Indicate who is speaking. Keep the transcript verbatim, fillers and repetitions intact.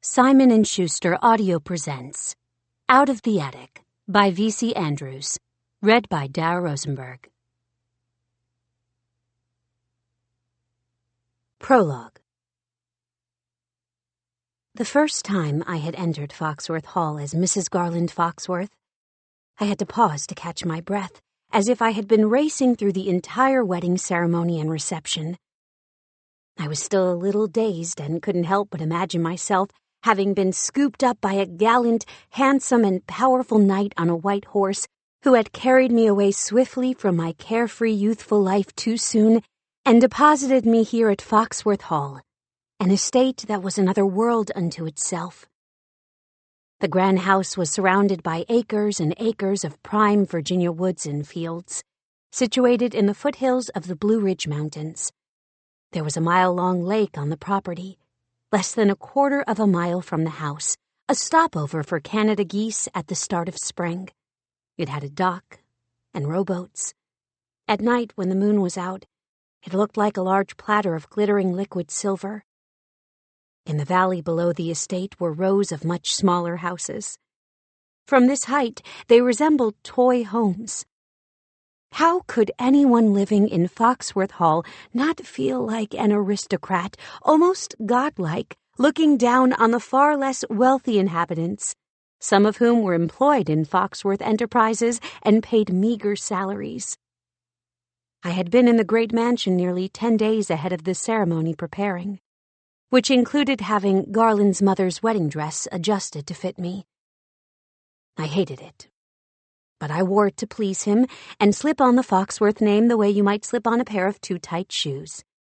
Speaker 1: Simon and Schuster Audio presents Out of the Attic by V C Andrews, read by Dara Rosenberg. Prologue. The first time I had entered Foxworth Hall as Missus Garland Foxworth, I had to pause to catch my breath, as if I had been racing through the entire wedding ceremony and reception. I was still a little dazed and couldn't help but imagine myself having been scooped up by a gallant, handsome, and powerful knight on a white horse who had carried me away swiftly from my carefree youthful life too soon and deposited me here at Foxworth Hall, an estate that was another world unto itself. The grand house was surrounded by acres and acres of prime Virginia woods and fields, situated in the foothills of the Blue Ridge Mountains. There was a mile-long lake on the property, less than a quarter of a mile from the house, a stopover for Canada geese at the start of spring. It had a dock and rowboats. At night, when the moon was out, it looked like a large platter of glittering liquid silver. In the valley below the estate were rows of much smaller houses. From this height, they resembled toy homes. How could anyone living in Foxworth Hall not feel like an aristocrat, almost godlike, looking down on the far less wealthy inhabitants, some of whom were employed in Foxworth Enterprises and paid meager salaries? I had been in the great mansion nearly ten days ahead of the ceremony preparing, which included having Garland's mother's wedding dress adjusted to fit me. I hated it. But I wore it to please him and slip on the Foxworth name the way you might slip on a pair of too tight shoes.